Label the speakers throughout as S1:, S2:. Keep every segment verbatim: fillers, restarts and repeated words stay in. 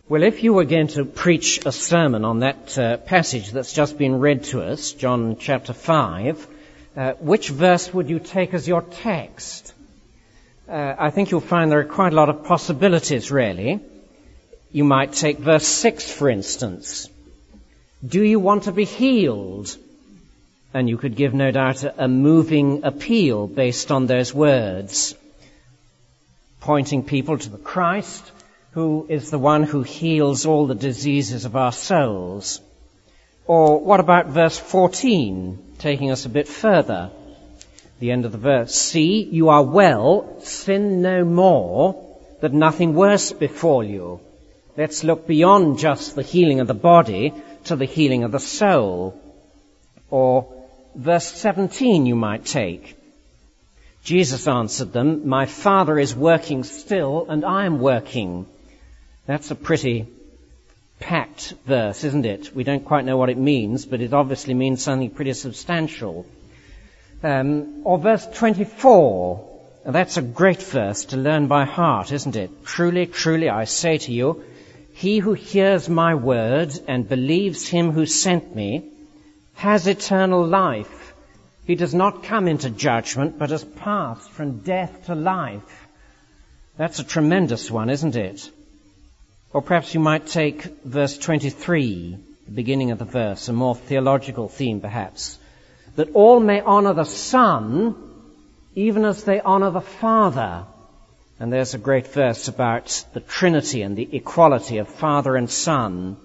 S1: Well, if you were going to preach a sermon on that uh, passage that's just been read to us, John chapter five, uh, which verse would you take as your text? Uh, I think you'll find there are quite a lot of possibilities, really. You might take verse six, for instance. Do you want to be healed? And you could give, no doubt, a, a moving appeal based on those words, pointing people to the Christ, who is the one who heals all the diseases of our souls. Or what about verse fourteen, taking us a bit further? The end of the verse. See, you are well, sin no more, that nothing worse befall you. Let's look beyond just the healing of the body to the healing of the soul. Or verse seventeen you might take. Jesus answered them, my Father is working still, and I am working. That's a pretty packed verse, isn't it? We don't quite know what it means, but it obviously means something pretty substantial. Um, or verse twenty-four. That's a great verse to learn by heart, isn't it? Truly, truly, I say to you, he who hears my word and believes him who sent me has eternal life. He does not come into judgment, but has passed from death to life. That's a tremendous one, isn't it? Or perhaps you might take verse twenty-three, the beginning of the verse, a more theological theme perhaps. That all may honor the Son, even as they honor the Father. And there's a great verse about the Trinity and the equality of Father and Son.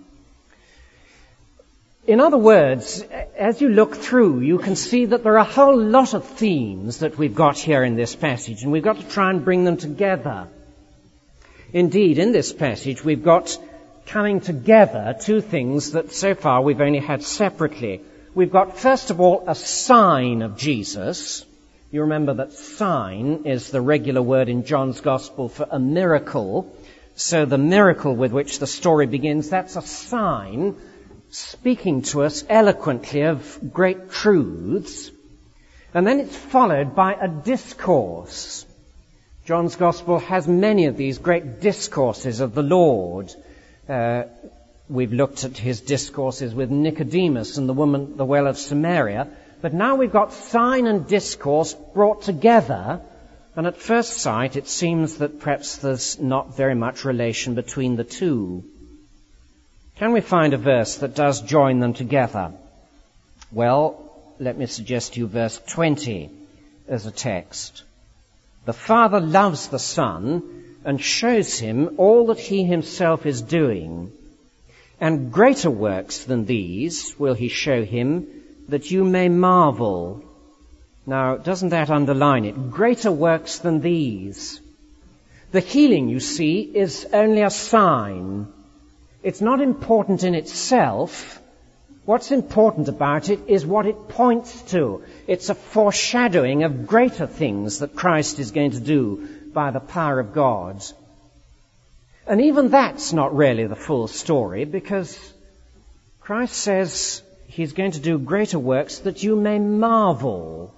S1: In other words, as you look through, you can see that there are a whole lot of themes that we've got here in this passage, and we've got to try and bring them together. Indeed, in this passage, we've got coming together two things that so far we've only had separately. We've got, first of all, a sign of Jesus. You remember that sign is the regular word in John's Gospel for a miracle. So the miracle with which the story begins, that's a sign speaking to us eloquently of great truths. And then it's followed by a discourse. John's Gospel has many of these great discourses of the Lord. Uh, we've looked at his discourses with Nicodemus and the woman at the well of Samaria. But now we've got sign and discourse brought together. And at first sight, it seems that perhaps there's not very much relation between the two. Can we find a verse that does join them together? Well, let me suggest to you verse twenty as a text. The Father loves the Son and shows him all that he himself is doing. And greater works than these will he show him, that you may marvel. Now, doesn't that underline it? Greater works than these. The healing, you see, is only a sign. It's not important in itself. What's important about it is what it points to. It's a foreshadowing of greater things that Christ is going to do by the power of God. And even that's not really the full story, because Christ says he's going to do greater works that you may marvel.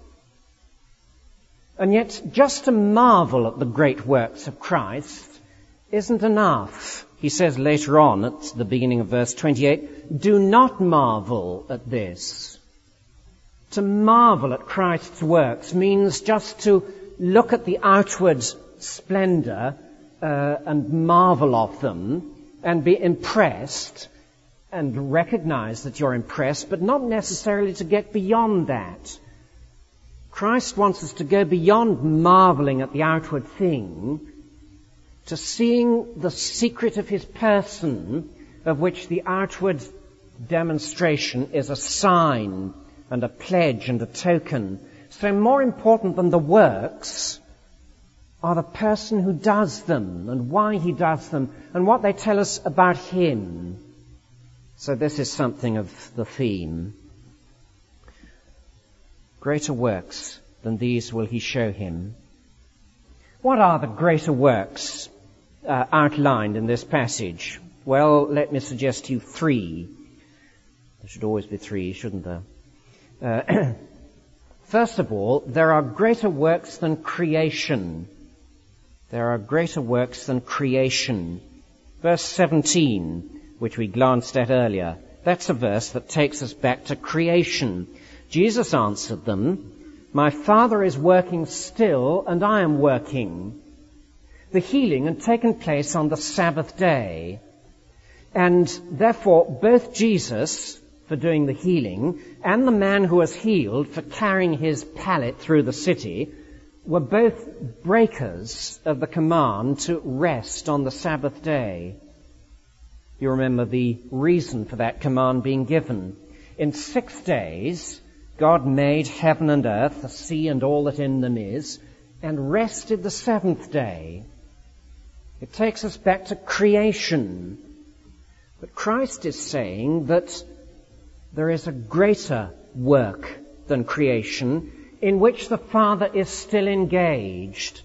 S1: And yet, just to marvel at the great works of Christ isn't enough. He says later on at the beginning of verse twenty-eight, do not marvel at this. To marvel at Christ's works means just to look at the outward splendor uh, and marvel of them and be impressed and recognize that you're impressed, but not necessarily to get beyond that. Christ wants us to go beyond marveling at the outward thing to seeing the secret of his person, of which the outward demonstration is a sign and a pledge and a token. So more important than the works are the person who does them and why he does them and what they tell us about him. So this is something of the theme. Greater works than these will he show him. What are the greater works uh, outlined in this passage? Well, let me suggest to you three. There should always be three, shouldn't there? Uh, first of all, there are greater works than creation. There are greater works than creation. Verse seventeen, which we glanced at earlier, that's a verse that takes us back to creation. Jesus answered them, "My Father is working still, and I am working." The healing had taken place on the Sabbath day, and therefore both Jesus, for doing the healing, and the man who was healed for carrying his pallet through the city, were both breakers of the command to rest on the Sabbath day. You remember the reason for that command being given. In six days, God made heaven and earth, the sea and all that in them is, and rested the seventh day. It takes us back to creation. But Christ is saying that there is a greater work than creation in which the Father is still engaged.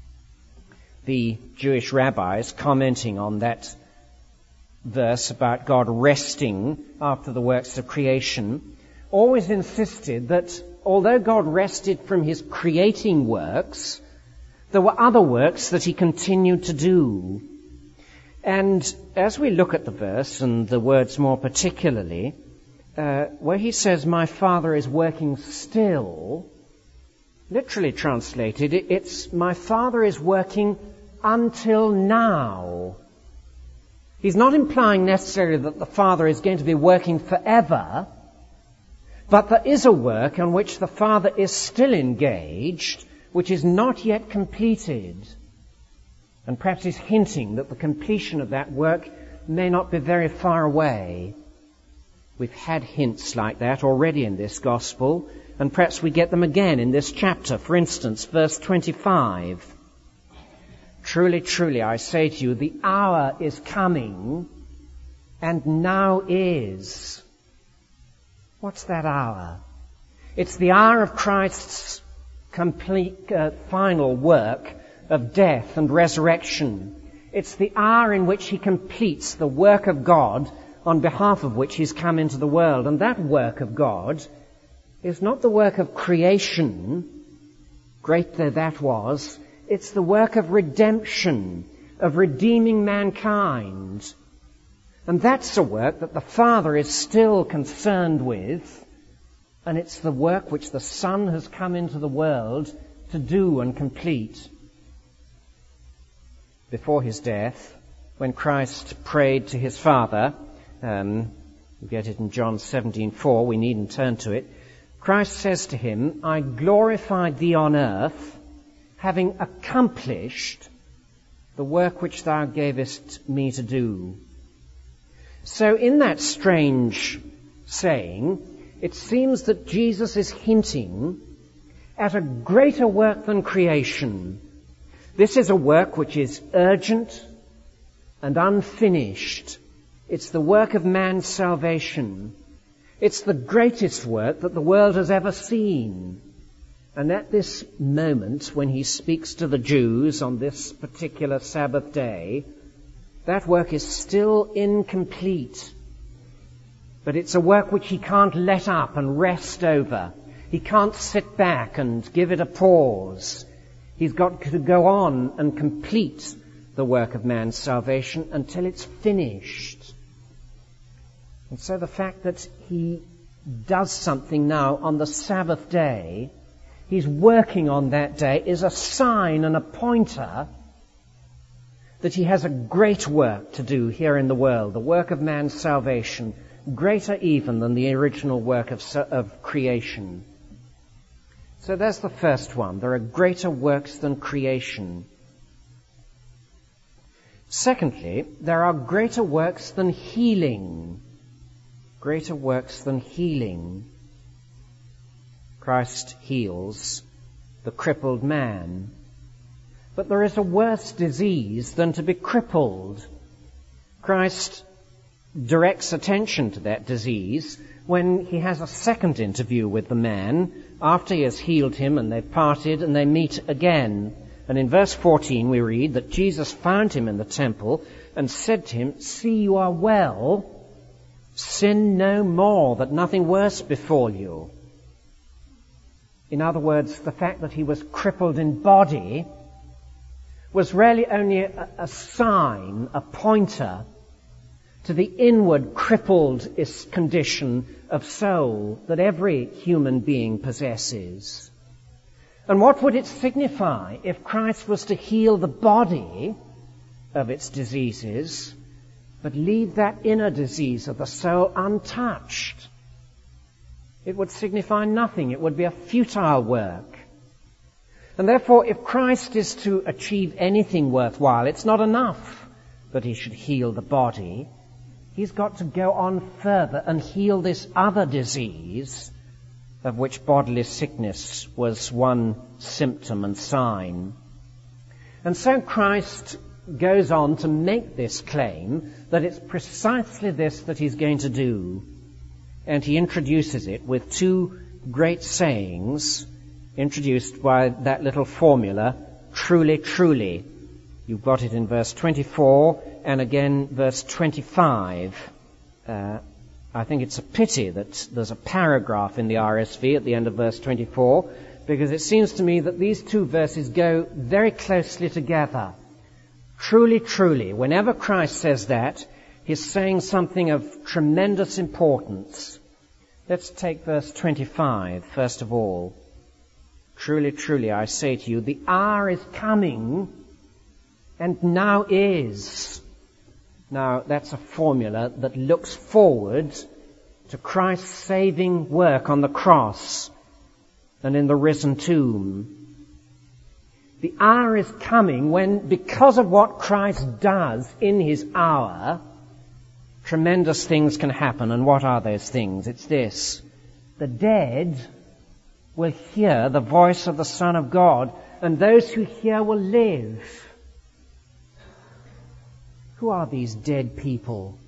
S1: The Jewish rabbis, commenting on that verse about God resting after the works of creation, always insisted that although God rested from his creating works, there were other works that he continued to do. And as we look at the verse, and the words more particularly, uh, where he says, "My Father is working still," literally translated, it's, "My Father is working until now." He's not implying necessarily that the Father is going to be working forever, but there is a work on which the Father is still engaged, which is not yet completed. And perhaps he's hinting that the completion of that work may not be very far away. We've had hints like that already in this gospel, and perhaps we get them again in this chapter. For instance, verse twenty-five. "Truly, truly, I say to you, the hour is coming, and now is." What's that hour? It's the hour of Christ's complete, uh, final work of death and resurrection. It's the hour in which he completes the work of God on behalf of which he's come into the world. And that work of God is not the work of creation, great though that was. It's the work of redemption, of redeeming mankind. And that's a work that the Father is still concerned with, and it's the work which the Son has come into the world to do and complete. Before his death, when Christ prayed to his Father, um, we get it in John seventeen four, we needn't turn to it, Christ says to him, "I glorified thee on earth, having accomplished the work which thou gavest me to do." So in that strange saying, it seems that Jesus is hinting at a greater work than creation. This is a work which is urgent and unfinished. It's the work of man's salvation. It's the greatest work that the world has ever seen. And at this moment, when he speaks to the Jews on this particular Sabbath day, that work is still incomplete. But it's a work which he can't let up and rest over. He can't sit back and give it a pause. He's got to go on and complete the work of man's salvation until it's finished. And so the fact that he does something now on the Sabbath day, he's working on that day, is a sign and a pointer that he has a great work to do here in the world, the work of man's salvation, greater even than the original work of, of creation. So there's the first one. There are greater works than creation. Secondly, there are greater works than healing. Greater works than healing. Christ heals the crippled man. But there is a worse disease than to be crippled. Christ directs attention to that disease when he has a second interview with the man after he has healed him and they've parted and they meet again. And in verse fourteen we read that Jesus found him in the temple and said to him, "See, you are well. Sin no more, that nothing worse befall you." In other words, the fact that he was crippled in body was really only a, a sign, a pointer to the inward crippled condition of soul that every human being possesses. And what would it signify if Christ was to heal the body of its diseases, but leave that inner disease of the soul untouched? It would signify nothing. It would be a futile work. And therefore, if Christ is to achieve anything worthwhile, it's not enough that he should heal the body. He's got to go on further and heal this other disease, of which bodily sickness was one symptom and sign. And so Christ goes on to make this claim that it's precisely this that he's going to do. And he introduces it with two great sayings, introduced by that little formula, truly, truly. You've got it in verse twenty-four and again verse twenty-five. Uh, I think it's a pity that there's a paragraph in the R S V at the end of verse twenty-four, because it seems to me that these two verses go very closely together. Truly, truly. Whenever Christ says that, he's saying something of tremendous importance. Let's take verse twenty-five, first of all. Truly, truly, I say to you, the hour is coming, and now is. Now, that's a formula that looks forward to Christ's saving work on the cross and in the risen tomb. The hour is coming when, because of what Christ does in his hour, tremendous things can happen. And what are those things? It's this. The dead will hear the voice of the Son of God, and those who hear will live. Who are these dead people?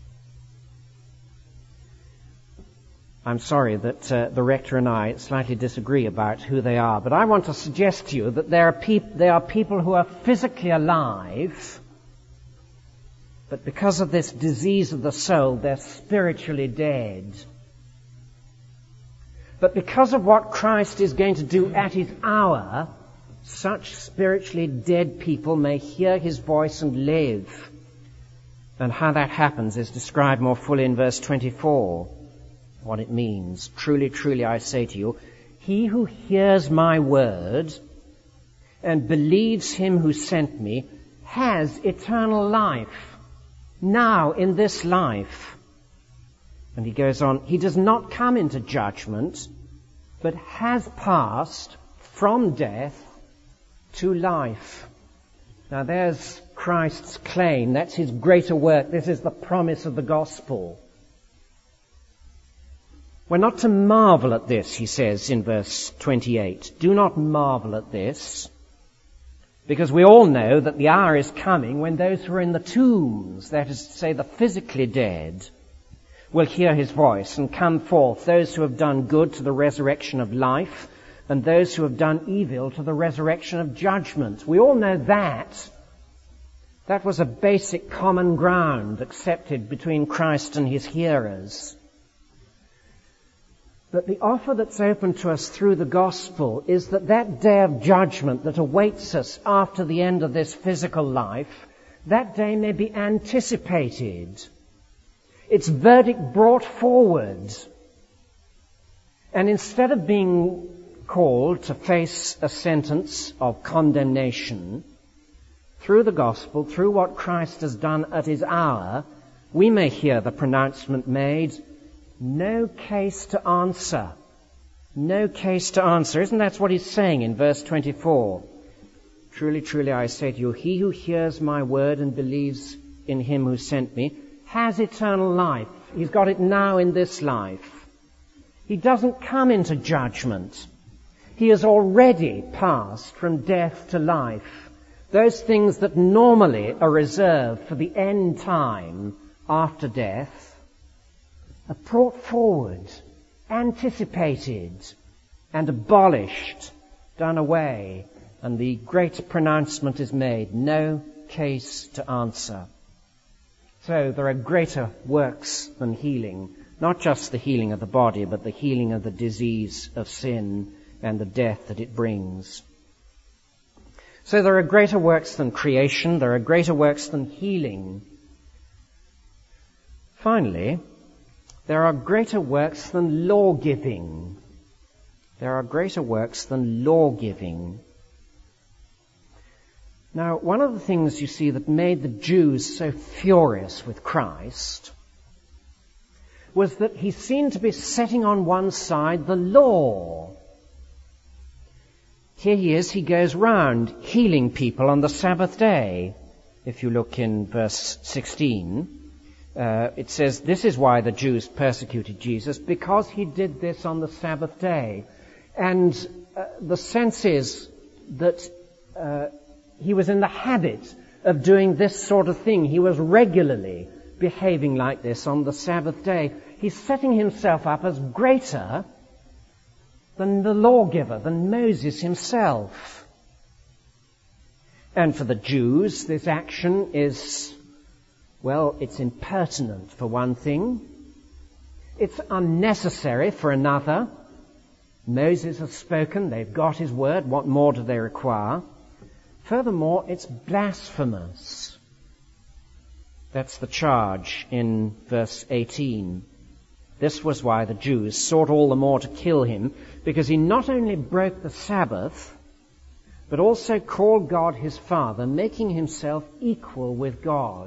S1: I'm sorry that uh, the rector and I slightly disagree about who they are, but I want to suggest to you that there are, peop- there are people who are physically alive, but because of this disease of the soul, they're spiritually dead. But because of what Christ is going to do at his hour, such spiritually dead people may hear his voice and live. And how that happens is described more fully in verse twenty-four. What it means. Truly, truly, I say to you, he who hears my word and believes him who sent me has eternal life, now in this life. And he goes on, he does not come into judgment, but has passed from death to life. Now there's Christ's claim. That's his greater work. This is the promise of the gospel. We're not to marvel at this, he says in verse twenty-eight. Do not marvel at this, because we all know that the hour is coming when those who are in the tombs, that is to say the physically dead, will hear his voice and come forth, those who have done good to the resurrection of life, and those who have done evil to the resurrection of judgment. We all know that. That was a basic common ground accepted between Christ and his hearers. But the offer that's open to us through the gospel is that that day of judgment that awaits us after the end of this physical life, that day may be anticipated. Its verdict brought forward. And instead of being called to face a sentence of condemnation, through the gospel, through what Christ has done at his hour, we may hear the pronouncement made, no case to answer. No case to answer. Isn't that what he's saying in verse twenty-four? Truly, truly, I say to you, he who hears my word and believes in him who sent me has eternal life. He's got it now in this life. He doesn't come into judgment. He has already passed from death to life. Those things that normally are reserved for the end time after death are brought forward, anticipated, and abolished, done away, and the great pronouncement is made, no case to answer. So there are greater works than healing, not just the healing of the body, but the healing of the disease of sin and the death that it brings. So there are greater works than creation, there are greater works than healing. Finally, there are greater works than law-giving. There are greater works than law-giving. Now, one of the things you see that made the Jews so furious with Christ was that he seemed to be setting on one side the law. Here he is, he goes round healing people on the Sabbath day. If you look in verse sixteen, uh, it says, this is why the Jews persecuted Jesus, because he did this on the Sabbath day. And uh, the sense is that uh, he was in the habit of doing this sort of thing. He was regularly behaving like this on the Sabbath day. He's setting himself up as greater than the lawgiver, than Moses himself. And for the Jews, this action is, well, it's impertinent for one thing. It's unnecessary for another. Moses has spoken, they've got his word, what more do they require? Furthermore, it's blasphemous. That's the charge in verse eighteen. This was why the Jews sought all the more to kill him, because he not only broke the Sabbath, but also called God his Father, making himself equal with God.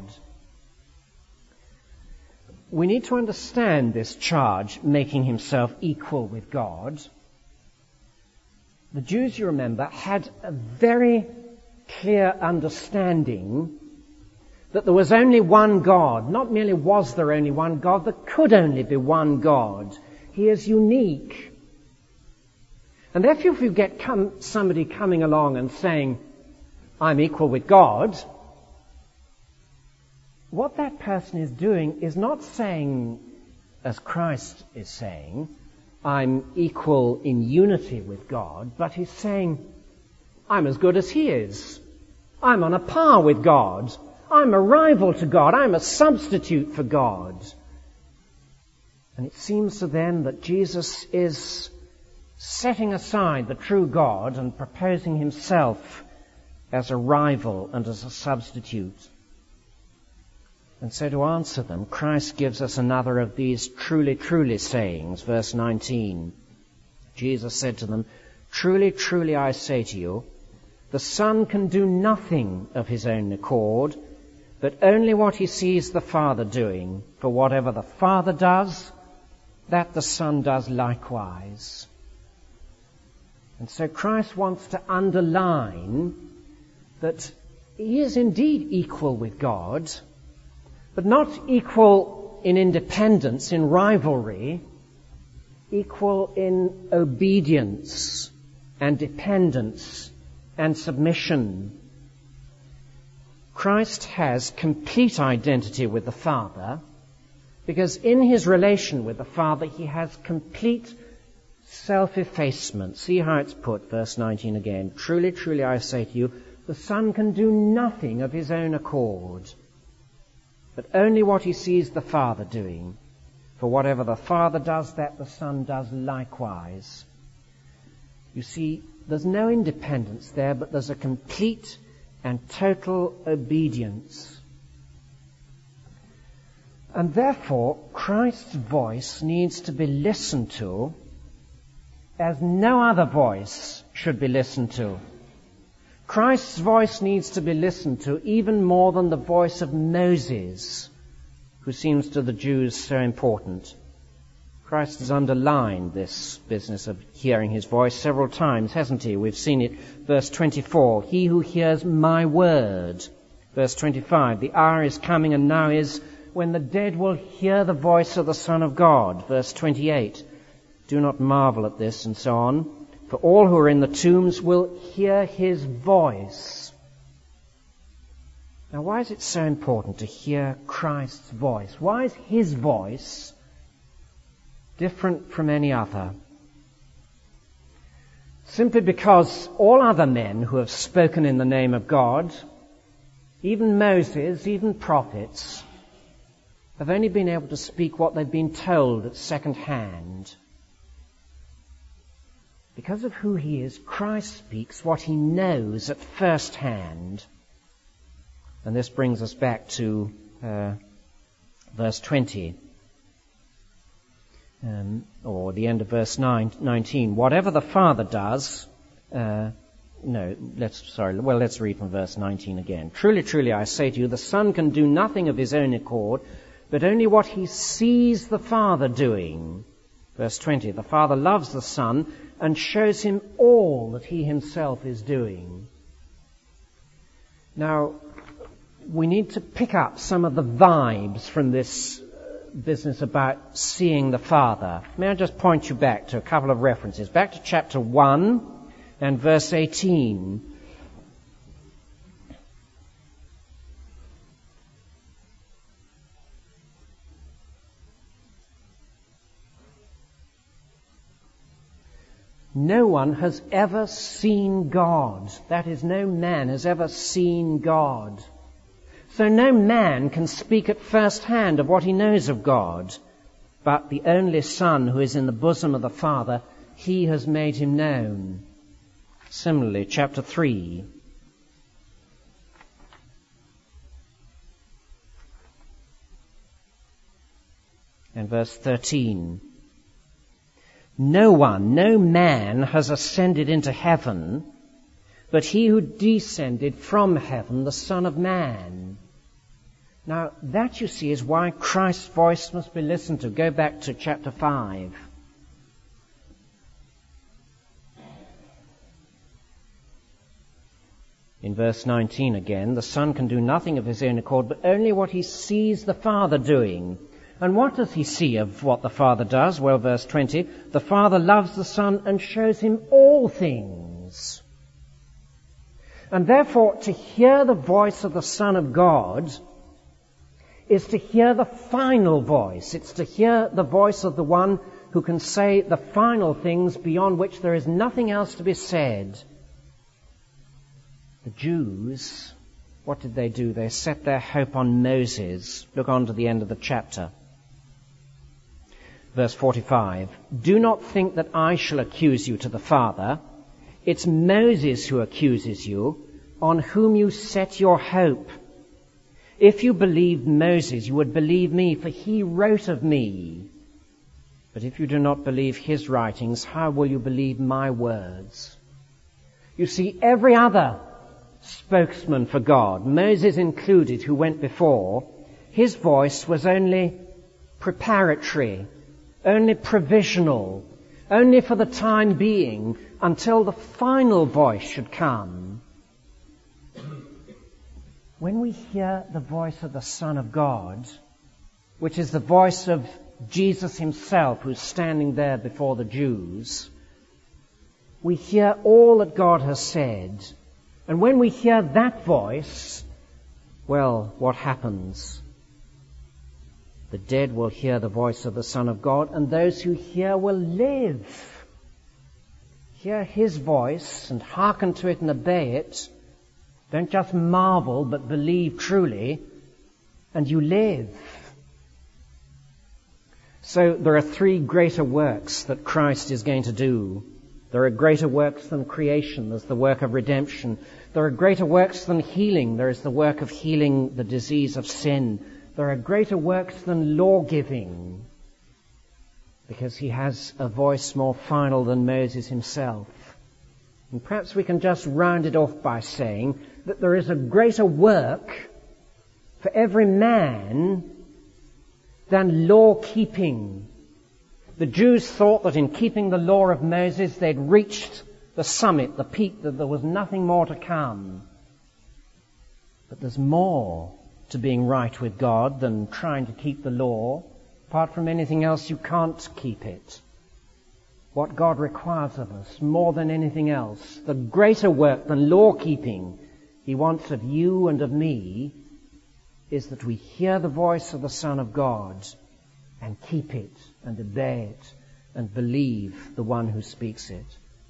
S1: We need to understand this charge, making himself equal with God. The Jews, you remember, had a very clear understanding that there was only one God. Not merely was there only one God, there could only be one God. He is unique. And therefore, if you get come, somebody coming along and saying, I'm equal with God, what that person is doing is not saying, as Christ is saying, I'm equal in unity with God, but he's saying, I'm as good as he is. I'm on a par with God. I'm a rival to God. I'm a substitute for God. And it seems to them that Jesus is setting aside the true God and proposing himself as a rival and as a substitute. And so to answer them, Christ gives us another of these truly, truly sayings. Verse nineteen. Jesus said to them, Truly, truly I say to you, the Son can do nothing of his own accord, but only what he sees the Father doing. For whatever the Father does, that the Son does likewise. And so Christ wants to underline that he is indeed equal with God, but not equal in independence, in rivalry, equal in obedience and dependence and submission. Christ has complete identity with the Father because in his relation with the Father he has complete self-effacement. See how it's put, verse nineteen again. Truly, truly I say to you, the Son can do nothing of his own accord, but only what he sees the Father doing. For whatever the Father does, that the Son does likewise. You see, there's no independence there, but there's a complete and total obedience. And therefore, Christ's voice needs to be listened to as no other voice should be listened to. Christ's voice needs to be listened to even more than the voice of Moses, who seems to the Jews so important. Christ has underlined this business of hearing his voice several times, hasn't he? We've seen it. Verse twenty-four, he who hears my word. Verse twenty-five, the hour is coming and now is when the dead will hear the voice of the Son of God. Verse twenty-eight, do not marvel at this, and so on. For all who are in the tombs will hear his voice. Now, why is it so important to hear Christ's voice? Why is his voice different from any other? Simply because all other men who have spoken in the name of God, even Moses, even prophets, have only been able to speak what they've been told at second hand. Because of who he is, Christ speaks what he knows at first hand. And this brings us back to uh, verse twenty, um, or the end of verse nine, nineteen. Whatever the Father does, uh, no, let's, sorry, well, let's read from verse nineteen again. Truly, truly, I say to you, the Son can do nothing of his own accord, but only what he sees the Father doing. Verse twenty, the Father loves the Son and shows him all that he himself is doing. Now, we need to pick up some of the vibes from this business about seeing the Father. May I just point you back to a couple of references. Back to chapter one and verse eighteen. No one has ever seen God. That is, no man has ever seen God. So no man can speak at first hand of what he knows of God. But the only Son who is in the bosom of the Father, he has made him known. Similarly, chapter three. And verse thirteen. No one, no man has ascended into heaven, but he who descended from heaven, the Son of Man. Now, that, you see, is why Christ's voice must be listened to. Go back to chapter five. In verse nineteen again, the Son can do nothing of his own accord, but only what he sees the Father doing. And what does he see of what the Father does? Well, verse twenty, the Father loves the Son and shows him all things. And therefore, to hear the voice of the Son of God is to hear the final voice. It's to hear the voice of the one who can say the final things beyond which there is nothing else to be said. The Jews, what did they do? They set their hope on Moses. Look on to the end of the chapter. Verse forty-five, do not think that I shall accuse you to the Father. It's Moses who accuses you, on whom you set your hope. If you believed Moses, you would believe me, for he wrote of me. But if you do not believe his writings, how will you believe my words? You see, every other spokesman for God, Moses included, who went before, his voice was only preparatory, only provisional, only for the time being, until the final voice should come. When we hear the voice of the Son of God, which is the voice of Jesus himself who's standing there before the Jews, we hear all that God has said. And when we hear that voice, well, what happens? The dead will hear the voice of the Son of God, and those who hear will live. Hear his voice and hearken to it and obey it. Don't just marvel, but believe truly, and you live. So there are three greater works that Christ is going to do. There are greater works than creation. There's the work of redemption. There are greater works than healing. There is the work of healing the disease of sin. There are greater works than law-giving, because he has a voice more final than Moses himself. And perhaps we can just round it off by saying that there is a greater work for every man than law-keeping. The Jews thought that in keeping the law of Moses they'd reached the summit, the peak, that there was nothing more to come. But there's more to being right with God than trying to keep the law. Apart from anything else, you can't keep it. What God requires of us, more than anything else, the greater work than law-keeping he wants of you and of me, is that we hear the voice of the Son of God and keep it and obey it and believe the one who speaks it.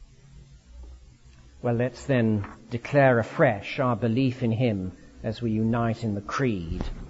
S1: Well, let's then declare afresh our belief in him as we unite in the creed.